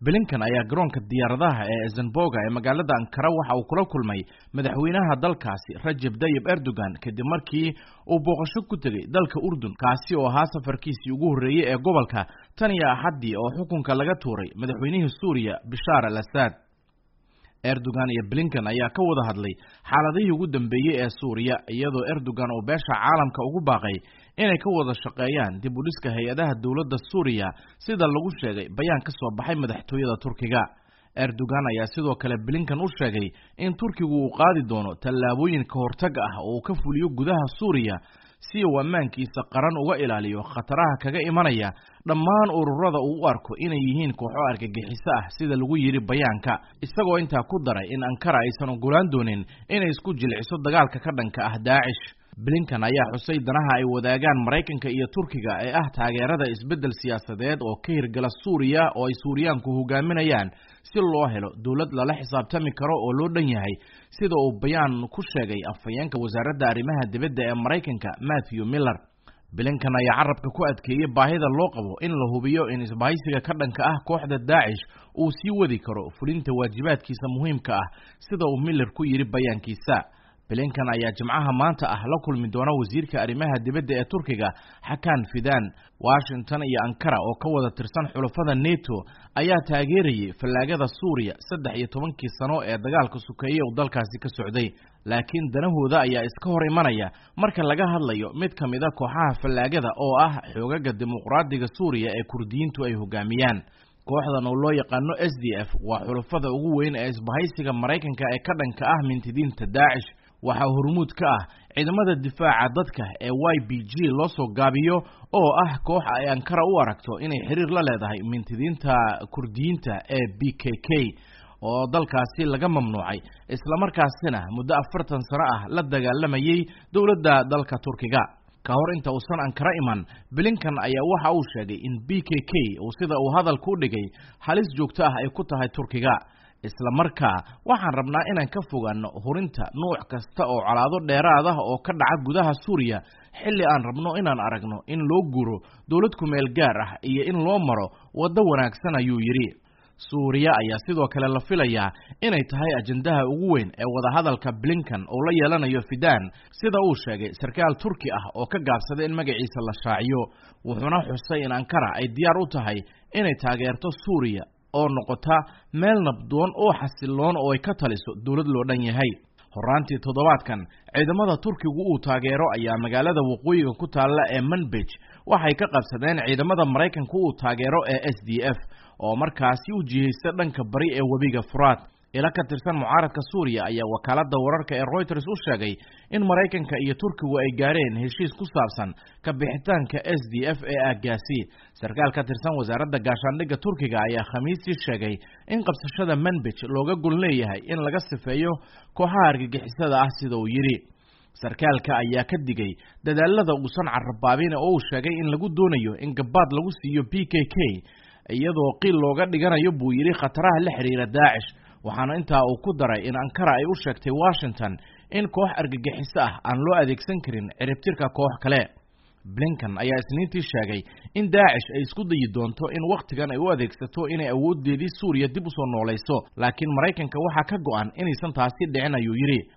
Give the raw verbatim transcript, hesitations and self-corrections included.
Blinken ayaa garoonka diyaaradaha ee Eisenberg ee magaalada Ankara waxa uu kula kulmay madaxweynaha dalkaasi Recep Tayyip Erdogan kadib markii uu booqasho ku tagay dalka Urdun kaasi oo ahaa safarkiisii ugu horeeyay ee gobolka tan iyo Axaddii oo xukunka laga tuuray madaxweynihii Suuriya Bashar al-Assad. Erdogan iyo Blinken ayaa ka wada hadlay xaaladihii ugu dambeeyay ee Suuriya iyadoo Erdogan oo beesha caalamka ugu baaqay inay ka wada shaqeeyaan dib u dhiska hay'adaha dawladda Suuriya sida lagu sheegay bayaan ka soo baxay madaxtooyada Turkiga. Erdogan ayaa sidoo kale Blinken u sheegay in Turkigu uu qaadi doono tallaabooyin ka hortag ah oo ka fuliyo gudaha Suuriya si uu ammaankiisa qaran uga ilaaliyo khataraha kaga imanaya dhammaan ururada uu u arko inay yihiin kooxo argagixiso ah sida lagu yiri bayaanka, isagoo intaa ku daray in Ankara aysan ogolaan doonin inay isku jilciso dagaalka ka dhanka ah Daesh. Blinken ayaa xusay danaha ay wadaagaan Mareykanka iyo Turkiga ee ah taageerada isbedel siyaasadeed oo ka hirgala Suuriya oo ay Suuriyaanku hogaaminayaan si loo helo dawlad lala xisaabtami karo oo loo dhan yahay sida uu bayaan ku sheegay afhayeenka wasaaradda arrimaha dibadda ee Mareykanka Matthew Miller. Blinken ayaa carabka ku adkeeyay baahida loo qabo in la hubiyo in isbahaysiga ka dhanka ah kooxda Daesh uu sii wadi karo fulinta waajibaadkiisa muhiimka ah sida uu Miller ku yiri bayaankiisa. Blinken ayaa jimcaha maanta ah la kulmi doona wasiirka arrimaha dibadda ee Turkiga Hakan Fidan. Washington iyo Ankara oo ka wada tirsan xulafada NATO ayaa taageerayay fallaagada Suuriya saddex iyo tobankii sano ee dagaalka sukeeyay oo dalkaasi ka socday, laakiin danahooda ayaa iska hor imanaya marka laga hadlayo mid ka mid ah kooxaha fallaagada oo ah xoogagga dimuqraadiga Suuriya ee Kurdiyiintu ay hogaamiyaan. Kooxdan oo loo yaqaano S D F waa xulafada ugu weyn ee isbahaysiga Mareykanka ee ka dhanka ah mintidiinta Daesh. Waxa hormuud ka ah ciidamada difaaca dadka ee Y P G loo soo gaabiyo oo ah koox ay Ankara u aragto inay xiriir la leedahay mintidiinta Kurdiyiinta ee B K K oo dalkaasi laga mamnuucay isla markaasina muddo afartan sano ah la dagaalamayay dawladda dalka Turkiga. Ka hor inta uusan Ankara iman, Blinken ayaa waxa uu sheegay in B K K uu sida uu hadalku u dhigay halis joogto ah ay ku tahay Turkiga. Isla markaa waxaan rabnaa inaan ka fogaano hurinta nooc kasta oo calaado dheeraad ah oo ka dhaca gudaha Suuriya xilli aan rabno inaan aragno in loo guuro dawlad ku meel gaar ah iyo in loo maro waddo wanaagsan ayuu yiri. Suuriya ayaa sidoo kale la filayaa inay tahay ajandaha ugu weyn ee wada hadalka Blinken oo la yeelanayo Fidan sida uu sheegay sarkaal Turki ah oo ka gaabsaday in magaciisa la shaaciyo, wuxuuna xusay in Ankara ay diyaar u tahay inay taageerto Suuriya oo noqota meel nabdoon oo xasiloon oo ay ka taliso dawlad loo dhan yahay. Horaantii toddobaadkan ciidamada Turkigu uu taageero ayaa magaalada waqooyiga ku taala ee Manbij waxay ka qabsadeen ciidamada Mareykanka uu taageero ee S D F oo markaasi u jihaysa dhanka bari ee webiga Furaat. ila ka tirsan mucaaradka Suuriya ayaa wakaaladda wararka ee Reuters u sheegay in Mareykanka iyo Turkigu ay gaareen heshiis ku saabsan ka bixitaanka S D F ee aagaasi. Sarkaal ka tirsan wasaaradda gaashaandhigga Turkiga ayaa Khamiistii sheegay in qabsashada Manbij looga gol leeyahay in laga sifeeyo kooxaha argagixisada ah sida uu yiri. Sarkaalka ayaa ka digay dadaalada uusan carrabaabin oo uu sheegay in lagu doonayo in gabaad lagu siiyo B K K iyadoo qiil looga dhiganayo buu yiri khataraha la xiriira Daesh. waxaana intaa uu ku daray in Ankara ay u sheegtay Washington in koox argagixiso ah aan loo adeegsan karin ciribtirka koox kale. Blinken ayaa isniintii sheegay in Daesh ay isku dayi doonto in waqtigan ay u adeegsato inay awoodeedii Suuriya dib u soo noolayso, laakiin Mareykanka waxa ka go'an inaysan taasi dhicin ayuu yiri.